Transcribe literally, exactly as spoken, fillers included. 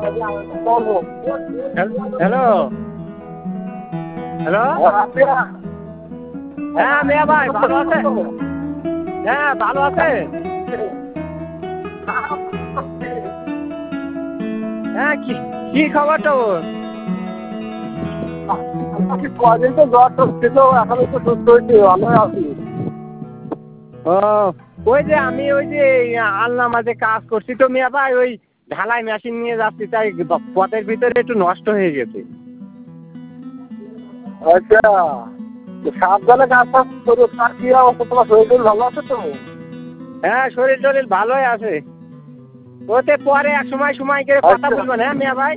Hello hello হ্যাঁ মিয়া ভাই ভালো আছে? হ্যাঁ ভালো আছে। হ্যাঁ কি কি খবর তোর? কদিন তো জ্বর টর ছিল, এখন একটু সুস্থ হয়েছি, ভালো আছি। ও ওই যে আমি ওই যে আলনা মাঝে কাজ করছি তো মিয়া ভাই, ওই ঢালাই মেশিন নিয়ে যাচ্ছি, তাই পথের ভিতরে একটু নষ্ট হয়ে গেছে। আচ্ছা, সাবধানে কাজ টাজ করো। তার কি অবস্থা, তোমার শরীর টরীর ভালো আছে তো? হ্যাঁ শরীর টরীর ভালোই আছে। ওতে পরে এক সময় সময় করে কথা আচ্ছা। বলবেন হ্যাঁ মিয়া ভাই।